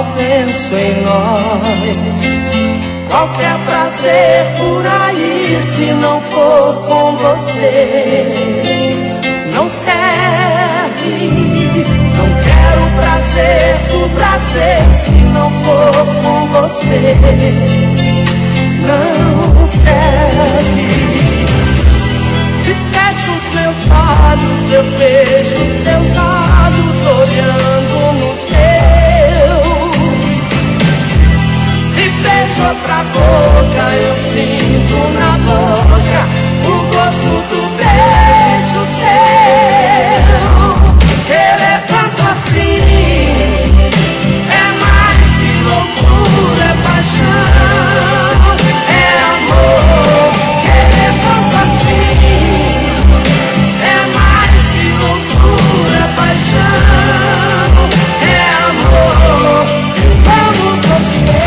penso em nós. Qualquer prazer por aí, se não for com você, não serve. Não quero prazer por prazer, se não for com você, não serve. Se fecho os meus olhos, eu vejo seus olhos olhando nos meus. Se beijo outra boca, eu sinto na boca o gosto do beijo seu. Querer tanto assim é mais que loucura, é paixão, é amor. Querer tanto assim é mais que loucura, é paixão, é amor. Eu amo você.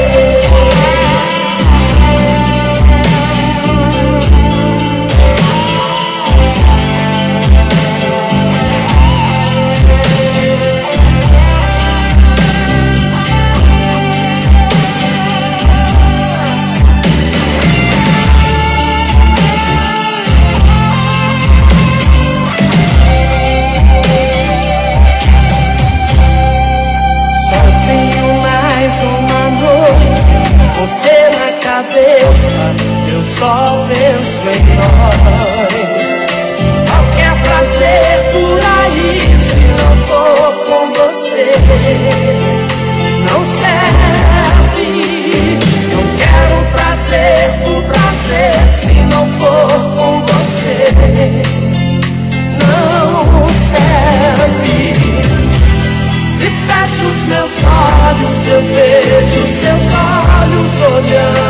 Você na cabeça, eu só penso em nós. Qualquer prazer por aí, se não for com você, não serve. Não quero prazer por prazer, se não for com você, não serve. Se fecho os meus olhos, eu vejo seus olhos olhando